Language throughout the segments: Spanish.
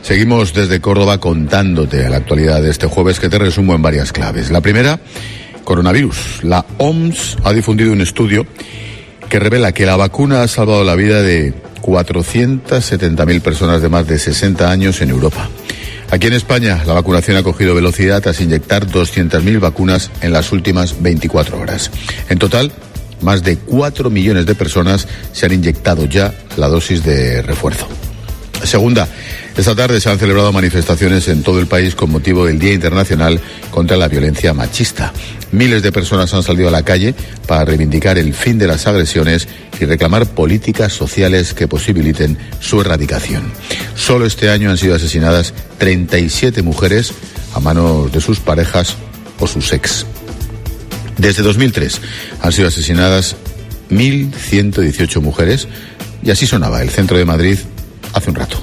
Seguimos desde Córdoba contándote la actualidad de este jueves, que te resumo en varias claves. La primera, coronavirus. La OMS ha difundido un estudio que revela que la vacuna ha salvado la vida de 470.000 personas de más de 60 años en Europa. Aquí en España, la vacunación ha cogido velocidad tras inyectar 200.000 vacunas en las últimas 24 horas. En total, más de 4 millones de personas se han inyectado ya la dosis de refuerzo. Segunda, esta tarde se han celebrado manifestaciones en todo el país con motivo del Día Internacional contra la Violencia Machista. Miles de personas han salido a la calle para reivindicar el fin de las agresiones y reclamar políticas sociales que posibiliten su erradicación. Solo este año han sido asesinadas 37 mujeres a manos de sus parejas o sus ex. Desde 2003 han sido asesinadas 1.118 mujeres y así sonaba el centro de Madrid hace un rato.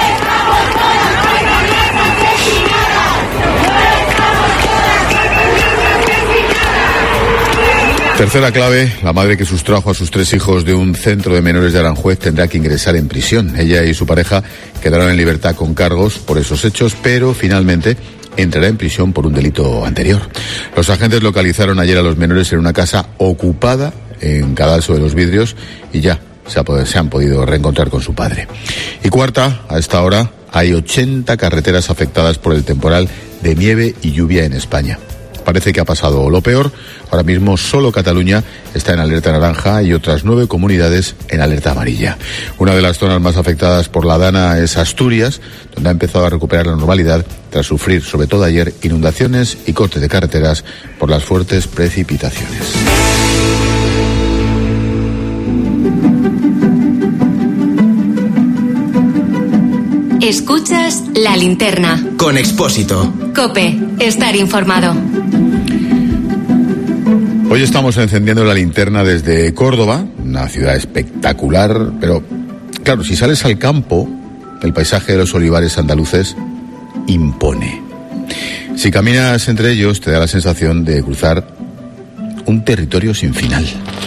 Tercera clave, la madre que sustrajo a sus 3 hijos de un centro de menores de Aranjuez tendrá que ingresar en prisión. Ella y su pareja quedaron en libertad con cargos por esos hechos, pero finalmente entrará en prisión por un delito anterior. Los agentes localizaron ayer a los menores en una casa ocupada en Cadalso de los Vidrios y ya se han podido reencontrar con su padre. Y cuarta, a esta hora hay 80 carreteras afectadas por el temporal de nieve y lluvia en España. Parece que ha pasado lo peor. Ahora mismo solo Cataluña está en alerta naranja y otras 9 comunidades en alerta amarilla. Una de las zonas más afectadas por la Dana es Asturias, donde ha empezado a recuperar la normalidad tras sufrir, sobre todo ayer, inundaciones y cortes de carreteras por las fuertes precipitaciones. Escuchas La Linterna con Expósito. COPE, estar informado. Hoy estamos encendiendo la linterna desde Córdoba, una ciudad espectacular, pero claro, si sales al campo, el paisaje de los olivares andaluces impone. Si caminas entre ellos, te da la sensación de cruzar un territorio sin final.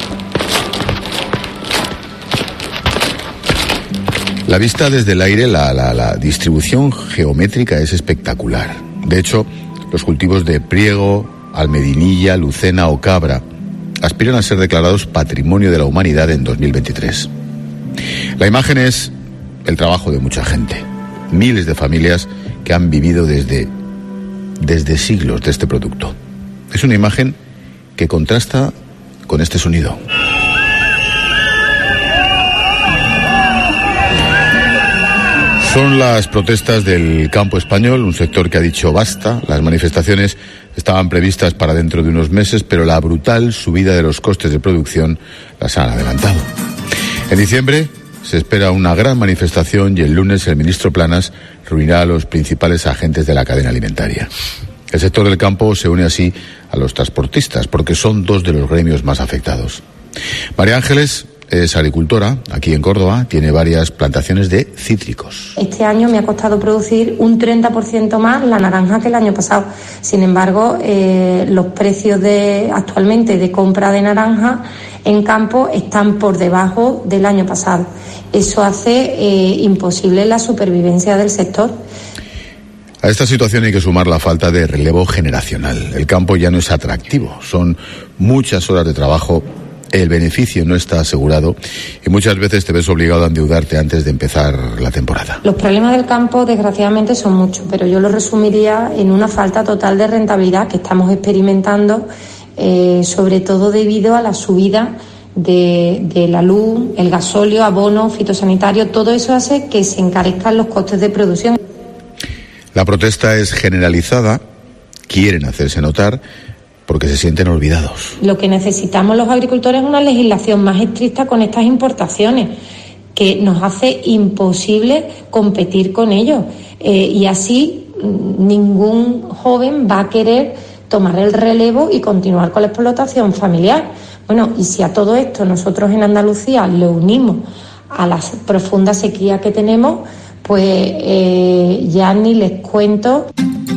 La vista desde el aire, la distribución geométrica es espectacular. De hecho, los cultivos de Priego, Almedinilla, Lucena o Cabra aspiran a ser declarados Patrimonio de la Humanidad en 2023. La imagen es el trabajo de mucha gente, miles de familias que han vivido desde siglos de este producto. Es una imagen que contrasta con este sonido. Son las protestas del campo español, un sector que ha dicho basta. Las manifestaciones estaban previstas para dentro de unos meses, pero la brutal subida de los costes de producción las han adelantado. En diciembre se espera una gran manifestación y el lunes el ministro Planas reunirá a los principales agentes de la cadena alimentaria. El sector del campo se une así a los transportistas porque son 2 de los gremios más afectados. María Ángeles es agricultora aquí en Córdoba, tiene varias plantaciones de cítricos. Este año me ha costado producir un 30% más la naranja que el año pasado. Sin embargo, los precios actualmente de compra de naranja en campo están por debajo del año pasado. Eso hace imposible la supervivencia del sector. A esta situación hay que sumar la falta de relevo generacional. El campo ya no es atractivo, son muchas horas de trabajo. El beneficio no está asegurado y muchas veces te ves obligado a endeudarte antes de empezar la temporada. Los problemas del campo, desgraciadamente, son muchos, pero yo lo resumiría en una falta total de rentabilidad que estamos experimentando, sobre todo debido a la subida de la luz, el gasóleo, abono, fitosanitario. Todo eso hace que se encarezcan los costes de producción. La protesta es generalizada, quieren hacerse notar, porque se sienten olvidados. Lo que necesitamos los agricultores es una legislación más estricta con estas importaciones, que nos hace imposible competir con ellos. Y así ningún joven va a querer tomar el relevo y continuar con la explotación familiar. Bueno, y si a todo esto nosotros en Andalucía le unimos a la profunda sequía que tenemos, pues ya ni les cuento.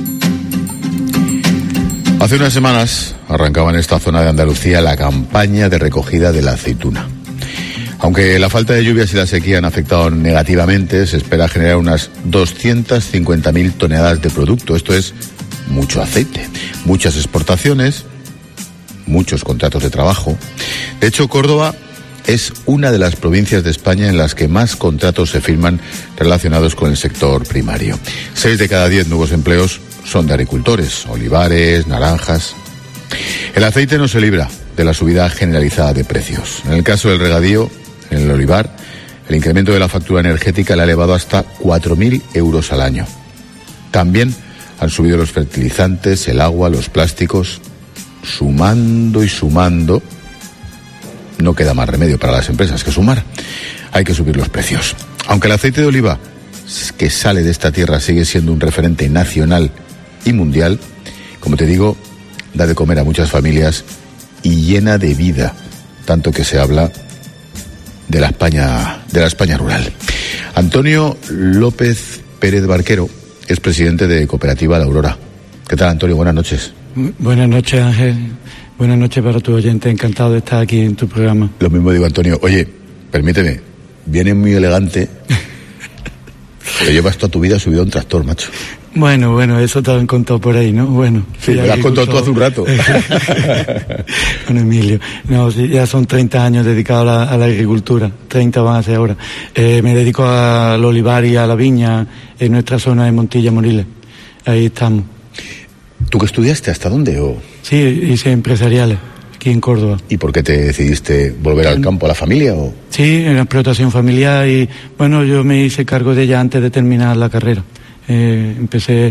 Hace unas semanas arrancaba en esta zona de Andalucía la campaña de recogida de la aceituna. Aunque la falta de lluvias y la sequía han afectado negativamente, se espera generar unas 250.000 toneladas de producto. Esto es mucho aceite, muchas exportaciones, muchos contratos de trabajo. De hecho, Córdoba es una de las provincias de España en las que más contratos se firman relacionados con el sector primario. 6 de cada 10 nuevos empleos son de agricultores, olivares, naranjas. El aceite no se libra de la subida generalizada de precios. En el caso del regadío, en el olivar, el incremento de la factura energética le ha elevado hasta 4.000 euros al año. También han subido los fertilizantes, el agua, los plásticos. Sumando y sumando, no queda más remedio para las empresas que sumar. Hay que subir los precios. Aunque el aceite de oliva que sale de esta tierra sigue siendo un referente nacional y mundial, como te digo, da de comer a muchas familias y llena de vida, tanto que se habla de la España rural. Antonio López Pérez Barquero es presidente de Cooperativa La Aurora. ¿Qué tal, Antonio? Buenas noches. Buenas noches, Ángel. Buenas noches para tu oyente. Encantado de estar aquí en tu programa. Lo mismo digo, Antonio. Oye, permíteme, vienes muy elegante. Pero llevas toda tu vida subido a un tractor, macho. Bueno, eso te lo han contado por ahí, ¿no? Bueno. Sí, me lo has contado tú hace un rato. Bueno, Emilio, no, sí, ya son 30 años dedicados a la agricultura, 30 van a ser ahora. Me dedico al olivar y a la viña en nuestra zona de Montilla, Moriles. Ahí estamos. ¿Tú qué estudiaste? ¿Hasta dónde? Sí, hice empresariales, aquí en Córdoba. ¿Y por qué te decidiste volver al campo, a la familia? ¿O? Sí, en la explotación familiar y, bueno, yo me hice cargo de ella antes de terminar la carrera. Empecé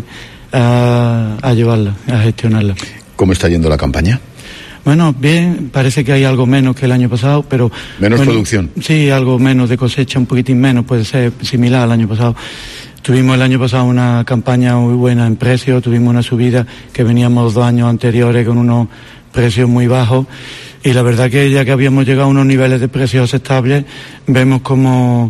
a llevarla, a gestionarla. ¿Cómo está yendo la campaña? Bueno, bien, parece que hay algo menos que el año pasado, pero... ¿Menos producción? Sí, algo menos de cosecha, un poquitín menos, puede ser similar al año pasado. Tuvimos el año pasado una campaña muy buena en precios, tuvimos una subida que veníamos 2 años anteriores con unos precios muy bajos, y la verdad que ya que habíamos llegado a unos niveles de precios aceptables, vemos como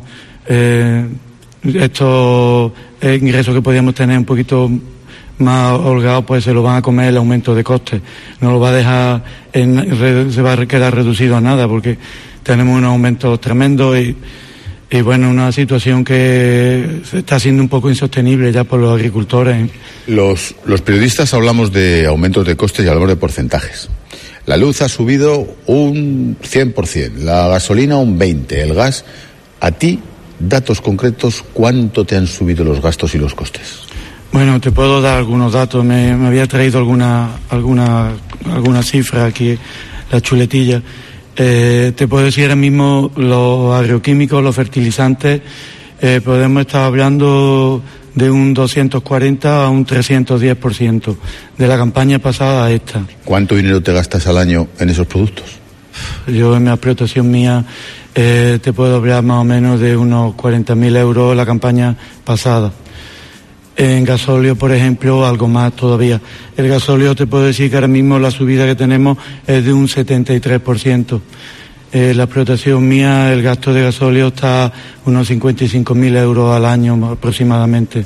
estos ingresos que podíamos tener un poquito más holgados, pues se lo van a comer el aumento de costes. No lo va a dejar, se va a quedar reducido a nada, porque tenemos un aumento tremendo y bueno, una situación que está siendo un poco insostenible ya por los agricultores. Los periodistas hablamos de aumentos de costes y hablamos de porcentajes. La luz ha subido un 100%, la gasolina un 20%, el gas. A ti, datos concretos, ¿cuánto te han subido los gastos y los costes? Bueno, te puedo dar algunos datos. Me había traído alguna cifra aquí, la chuletilla. Te puedo decir ahora mismo los agroquímicos, los fertilizantes, podemos estar hablando de un 240 a un 310% de la campaña pasada a esta. ¿Cuánto dinero te gastas al año en esos productos? Yo en mi explotación mía te puedo hablar más o menos de unos 40.000 euros la campaña pasada. En gasóleo, por ejemplo, algo más todavía. El gasóleo te puedo decir que ahora mismo la subida que tenemos es de un 73%. La explotación mía, el gasto de gasóleo está unos 55.000 euros al año aproximadamente.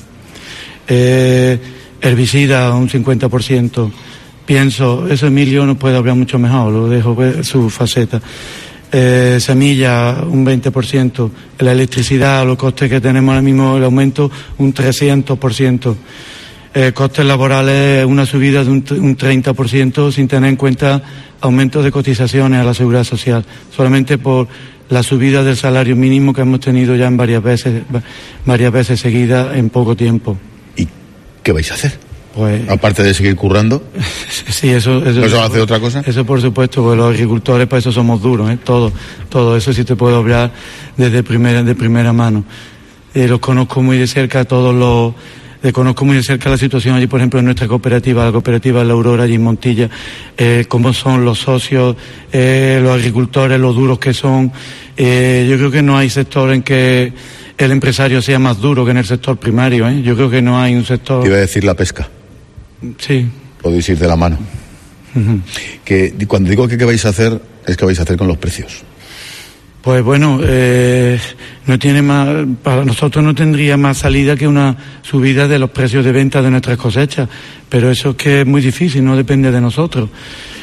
Herbicida, un 50%. Pienso, eso Emilio nos puede hablar mucho mejor, lo dejo ver su faceta. Semilla, un 20%, la electricidad, los costes que tenemos ahora mismo, el aumento, un 300%, costes laborales, una subida de un 30%, sin tener en cuenta aumentos de cotizaciones a la Seguridad Social, solamente por la subida del salario mínimo que hemos tenido ya en varias veces seguidas en poco tiempo. ¿Y qué vais a hacer? Pues, aparte de seguir currando. Sí, eso ¿No se va a hacer otra cosa? Eso por supuesto, porque los agricultores para eso somos duros, todo eso sí te puedo hablar de primera mano. Los conozco muy de cerca, conozco muy de cerca la situación allí, por ejemplo, en nuestra cooperativa, la cooperativa La Aurora, allí en Montilla, cómo son los socios, los agricultores, los duros que son. Yo creo que no hay sector en que el empresario sea más duro que en el sector primario, Yo creo que no hay un sector... Te iba a decir la pesca. Sí. Podéis ir de la mano. Uh-huh. Que cuando digo que qué vais a hacer, es que vais a hacer con los precios. Pues bueno, no tiene más, para nosotros no tendría más salida que una subida de los precios de venta de nuestras cosechas, pero eso es que es muy difícil, no depende de nosotros.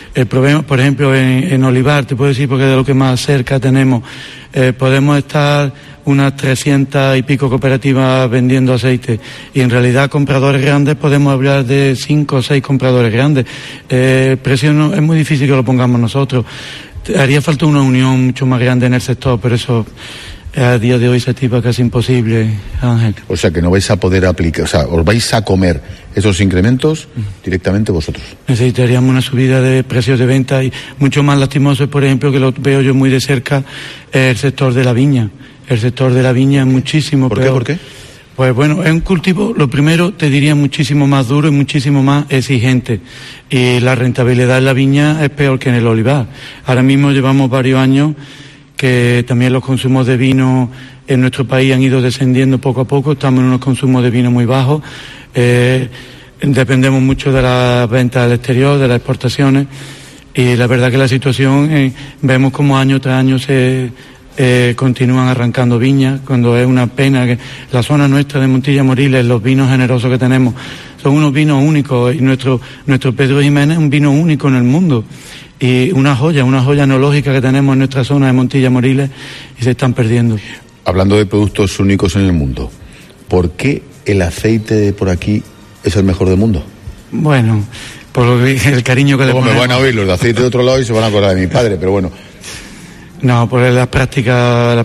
El problema, por ejemplo, en olivar, te puedo decir porque es de lo que más cerca tenemos, podemos estar unas 300 y pico cooperativas vendiendo aceite, y en realidad compradores grandes podemos hablar de 5 o 6 compradores grandes. El precio no, es muy difícil que lo pongamos nosotros. Haría falta una unión mucho más grande en el sector, pero eso a día de hoy se estima casi imposible, Ángel. O sea que no vais a poder aplicar, o sea, os vais a comer esos incrementos directamente vosotros. Necesitaríamos una subida de precios de venta, y mucho más lastimoso es, por ejemplo, que lo veo yo muy de cerca, el sector de la viña. El sector de la viña es muchísimo peor. ¿Por qué? Pues bueno, es un cultivo, lo primero, te diría, muchísimo más duro y muchísimo más exigente. Y la rentabilidad en la viña es peor que en el olivar. Ahora mismo llevamos varios años que también los consumos de vino en nuestro país han ido descendiendo poco a poco. Estamos en unos consumos de vino muy bajos. Dependemos mucho de las ventas al exterior, de las exportaciones. Y la verdad que la situación, vemos como año tras año se continúan arrancando viñas, cuando es una pena que la zona nuestra de Montilla Moriles, los vinos generosos que tenemos, son unos vinos únicos, y nuestro Pedro Jiménez es un vino único en el mundo, y una joya enológica que tenemos en nuestra zona de Montilla Moriles, y se están perdiendo. Hablando de productos únicos en el mundo, ¿por qué el aceite de por aquí es el mejor del mundo? Bueno, por el cariño que le ponemos. Me van a oír los de aceite de otro lado y se van a acordar de mi padre, pero bueno. No, por las prácticas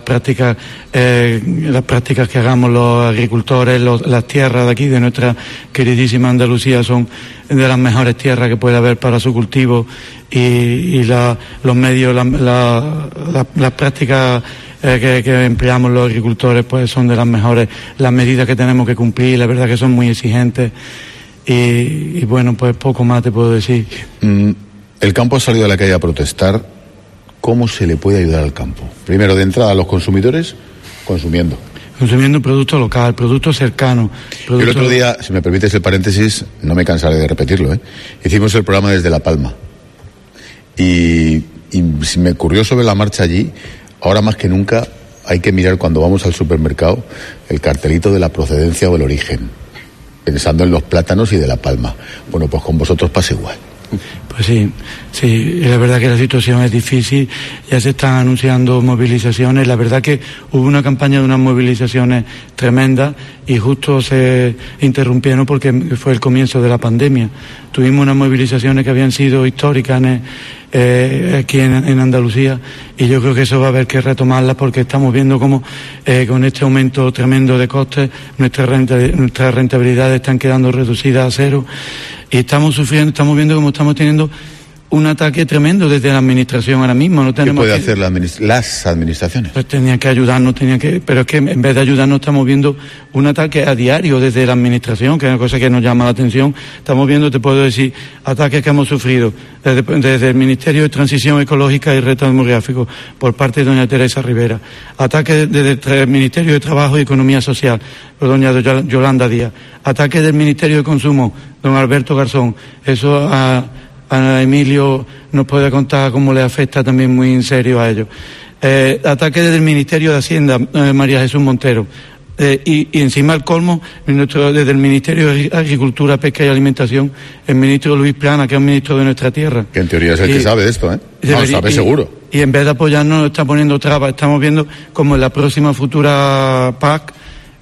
que hagamos los agricultores, las tierras de aquí, de nuestra queridísima Andalucía, son de las mejores tierras que puede haber para su cultivo, y los medios, las prácticas que empleamos los agricultores, pues son de las mejores. Las medidas que tenemos que cumplir, la verdad que son muy exigentes, y bueno, pues poco más te puedo decir. El campo ha salido a la calle a protestar. ¿Cómo se le puede ayudar al campo? Primero, de entrada, a los consumidores, consumiendo producto local, producto cercano. El otro día, si me permites el paréntesis, no me cansaré de repetirlo, hicimos el programa desde La Palma. Y me ocurrió sobre la marcha allí, ahora más que nunca hay que mirar cuando vamos al supermercado el cartelito de la procedencia o el origen, pensando en los plátanos y de La Palma. Bueno, pues con vosotros pasa igual. Pues sí, la verdad que la situación es difícil, ya se están anunciando movilizaciones, la verdad que hubo una campaña de unas movilizaciones tremendas y justo se interrumpieron porque fue el comienzo de la pandemia. Tuvimos unas movilizaciones que habían sido históricas aquí en Andalucía, y yo creo que eso va a haber que retomarlas, porque estamos viendo cómo con este aumento tremendo de costes nuestras rentabilidades están quedando reducidas a cero, y estamos viendo cómo estamos teniendo un ataque tremendo desde la administración ahora mismo. No tenemos. ¿Qué puede hacer las administraciones? Pues tenían que ayudarnos, pero es que en vez de ayudarnos estamos viendo un ataque a diario desde la administración, que es una cosa que nos llama la atención. Estamos viendo, te puedo decir, ataques que hemos sufrido desde el Ministerio de Transición Ecológica y Reto Demográfico por parte de doña Teresa Rivera, ataques desde el Ministerio de Trabajo y Economía Social por doña Yolanda Díaz, ataques del Ministerio de Consumo, don Alberto Garzón. Eso a Emilio nos puede contar cómo le afecta también muy en serio a ellos. Ataque desde el Ministerio de Hacienda, María Jesús Montero. Y encima el colmo, desde el Ministerio de Agricultura, Pesca y Alimentación, el ministro Luis Plana, que es un ministro de nuestra tierra. Que en teoría es el que sabe de esto, No, sabe seguro. Y en vez de apoyarnos nos está poniendo trabas. Estamos viendo como en la próxima futura PAC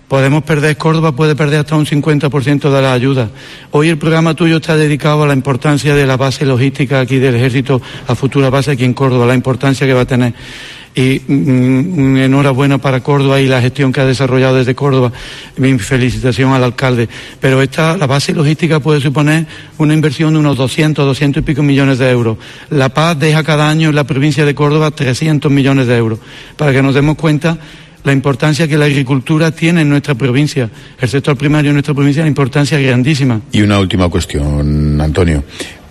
Córdoba puede perder hasta un 50% de la ayuda. Hoy el programa tuyo está dedicado a la importancia de la base logística aquí del Ejército, a futura base aquí en Córdoba, la importancia que va a tener. Y enhorabuena para Córdoba y la gestión que ha desarrollado desde Córdoba. Mi felicitación al alcalde. Pero la base logística puede suponer una inversión de unos 200 y pico millones de euros. La Paz deja cada año en la provincia de Córdoba 300 millones de euros. Para que nos demos cuenta la importancia que la agricultura tiene en nuestra provincia, el sector primario en nuestra provincia, la importancia es grandísima. Y una última cuestión, Antonio.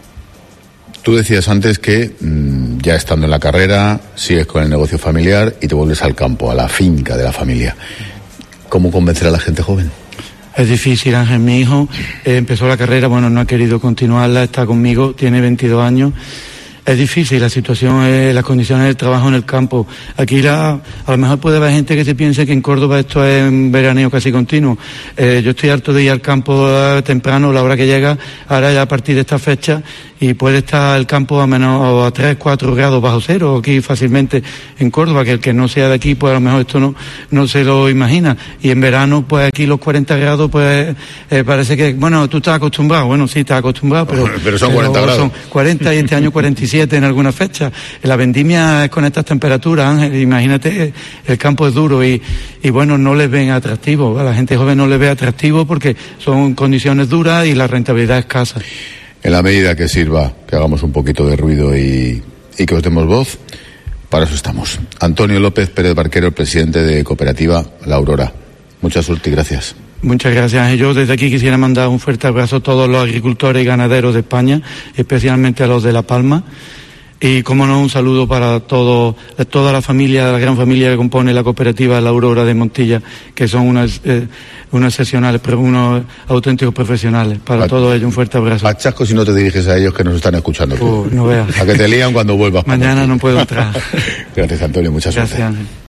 Tú decías antes que ya estando en la carrera, sigues con el negocio familiar y te vuelves al campo, a la finca de la familia. ¿Cómo convencer a la gente joven? Es difícil, Ángel. Mi hijo empezó la carrera, no ha querido continuarla, está conmigo, tiene 22 años. Es difícil la situación, las condiciones del trabajo en el campo. Aquí a lo mejor puede haber gente que se piense que en Córdoba esto es un veraneo casi continuo. Yo estoy harto de ir al campo temprano, la hora que llega, ahora ya a partir de esta fecha, y puede estar el campo a 3, 4 grados bajo cero aquí fácilmente en Córdoba, que el que no sea de aquí pues a lo mejor esto no se lo imagina. Y en verano pues aquí los 40 grados pues parece que, bueno, tú estás acostumbrado. Bueno, sí, estás acostumbrado, pero son 40 grados. Son 40 y este año 47 en algunas fechas. La vendimia es con estas temperaturas, Ángel, imagínate, el campo es duro y bueno, no les ven atractivo. A la gente joven no les ve atractivo porque son condiciones duras y la rentabilidad escasa. En la medida que sirva, que hagamos un poquito de ruido y que os demos voz, para eso estamos. Antonio López Pérez Barquero, el presidente de Cooperativa La Aurora. Mucha suerte y gracias. Muchas gracias. Yo desde aquí quisiera mandar un fuerte abrazo a todos los agricultores y ganaderos de España, especialmente a los de La Palma. Y, como no, un saludo para toda la familia, la gran familia que compone la cooperativa La Aurora de Montilla, que son unos excepcionales, unos auténticos profesionales. Para todos ellos, un fuerte abrazo. Achasco si no te diriges a ellos que nos están escuchando. No veas. A que te lían cuando vuelvas. Mañana no puedo entrar. Gracias, Antonio. Muchas gracias. Gracias, Ángel.